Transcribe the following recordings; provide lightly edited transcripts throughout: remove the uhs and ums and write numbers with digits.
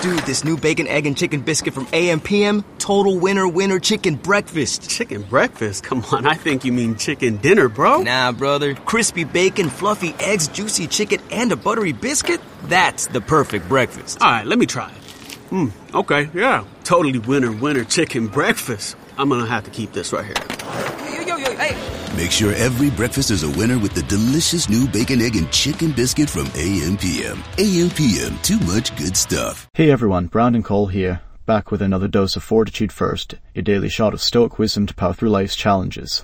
Dude, this new bacon, egg, and chicken biscuit from AM/PM, total winner chicken breakfast. Chicken breakfast? Come on, I think you mean chicken dinner, bro. Nah, brother. Crispy bacon, fluffy eggs, juicy chicken, and a buttery biscuit? That's the perfect breakfast. All right, let me try it. Okay, yeah. Totally winner chicken breakfast. I'm gonna have to keep this right here. Yo, hey. Make sure every breakfast is a winner with the delicious new bacon, egg, and chicken biscuit from AM/PM. AM/PM, too much good stuff. Hey everyone, Brandon Cole here, back with another dose of Fortitude First, your daily shot of stoic wisdom to power through life's challenges.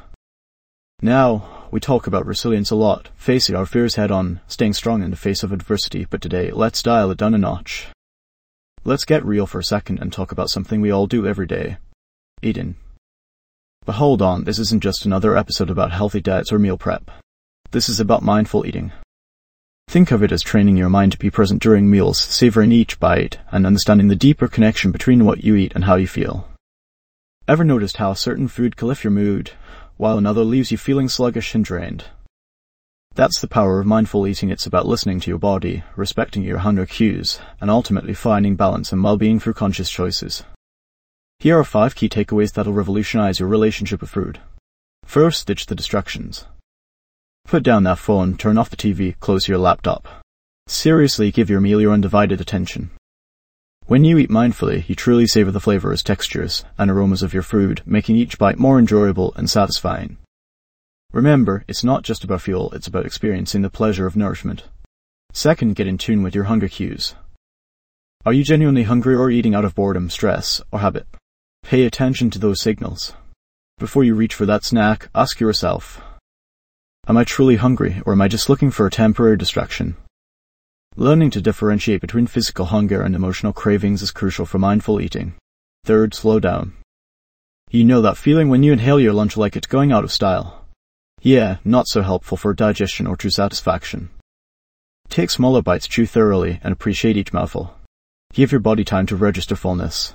Now, we talk about resilience a lot, facing our fears head on, staying strong in the face of adversity, but today, let's dial it down a notch. Let's get real for a second and talk about something we all do every day. Eating. But hold on, this isn't just another episode about healthy diets or meal prep. This is about mindful eating. Think of it as training your mind to be present during meals, savoring each bite, and understanding the deeper connection between what you eat and how you feel. Ever noticed how a certain food can lift your mood, while another leaves you feeling sluggish and drained? That's the power of mindful eating. It's about listening to your body, respecting your hunger cues, and ultimately finding balance and well-being through conscious choices. Here are 5 key takeaways that'll revolutionize your relationship with food. First, ditch the distractions. Put down that phone, turn off the TV, close your laptop. Seriously, give your meal your undivided attention. When you eat mindfully, you truly savor the flavors, textures, and aromas of your food, making each bite more enjoyable and satisfying. Remember, it's not just about fuel, it's about experiencing the pleasure of nourishment. Second, get in tune with your hunger cues. Are you genuinely hungry or eating out of boredom, stress, or habit? Pay attention to those signals. Before you reach for that snack, ask yourself, am I truly hungry, or am I just looking for a temporary distraction? Learning to differentiate between physical hunger and emotional cravings is crucial for mindful eating. Third, slow down. You know that feeling when you inhale your lunch like it's going out of style? Yeah, not so helpful for digestion or true satisfaction. Take smaller bites, chew thoroughly, and appreciate each mouthful. Give your body time to register fullness.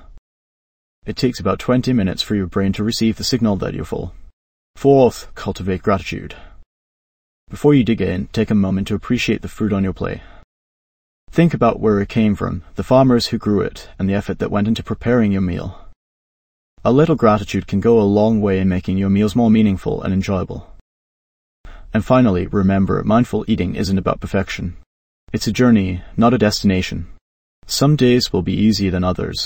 It takes about 20 minutes for your brain to receive the signal that you're full. Fourth, cultivate gratitude. Before you dig in, take a moment to appreciate the food on your plate. Think about where it came from, the farmers who grew it, and the effort that went into preparing your meal. A little gratitude can go a long way in making your meals more meaningful and enjoyable. And finally, remember, mindful eating isn't about perfection. It's a journey, not a destination. Some days will be easier than others.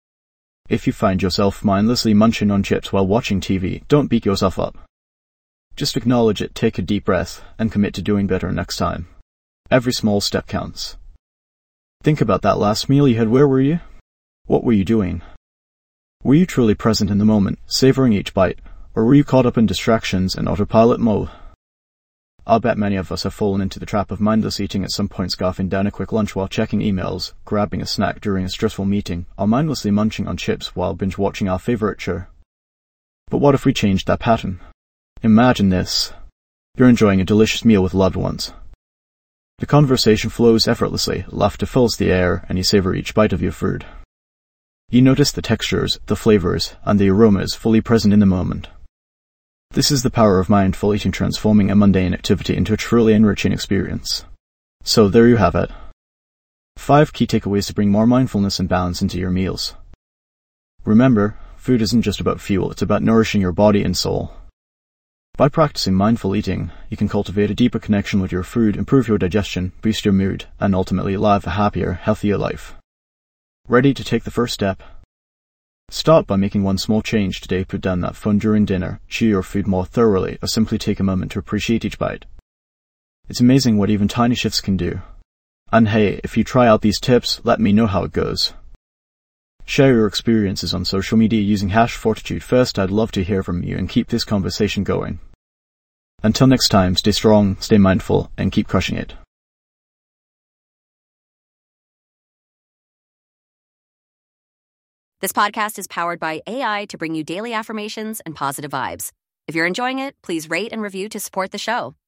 If you find yourself mindlessly munching on chips while watching TV, don't beat yourself up. Just acknowledge it, take a deep breath, and commit to doing better next time. Every small step counts. Think about that last meal you had. Where were you? What were you doing? Were you truly present in the moment, savoring each bite, or were you caught up in distractions and autopilot mode? I'll bet many of us have fallen into the trap of mindless eating at some point, scarfing down a quick lunch while checking emails, grabbing a snack during a stressful meeting, or mindlessly munching on chips while binge-watching our favorite show. But what if we changed that pattern? Imagine this. You're enjoying a delicious meal with loved ones. The conversation flows effortlessly, laughter fills the air, and you savor each bite of your food. You notice the textures, the flavors, and the aromas fully present in the moment. This is the power of mindful eating, transforming a mundane activity into a truly enriching experience. So there you have it. 5 key takeaways to bring more mindfulness and balance into your meals. Remember, food isn't just about fuel, it's about nourishing your body and soul. By practicing mindful eating, you can cultivate a deeper connection with your food, improve your digestion, boost your mood, and ultimately live a happier, healthier life. Ready to take the first step? Start by making one small change today. Put down that phone during dinner, chew your food more thoroughly, or simply take a moment to appreciate each bite. It's amazing what even tiny shifts can do. And hey, if you try out these tips, let me know how it goes. Share your experiences on social media using #FortitudeFirst. I'd love to hear from you and keep this conversation going. Until next time, stay strong, stay mindful, and keep crushing it. This podcast is powered by AI to bring you daily affirmations and positive vibes. If you're enjoying it, please rate and review to support the show.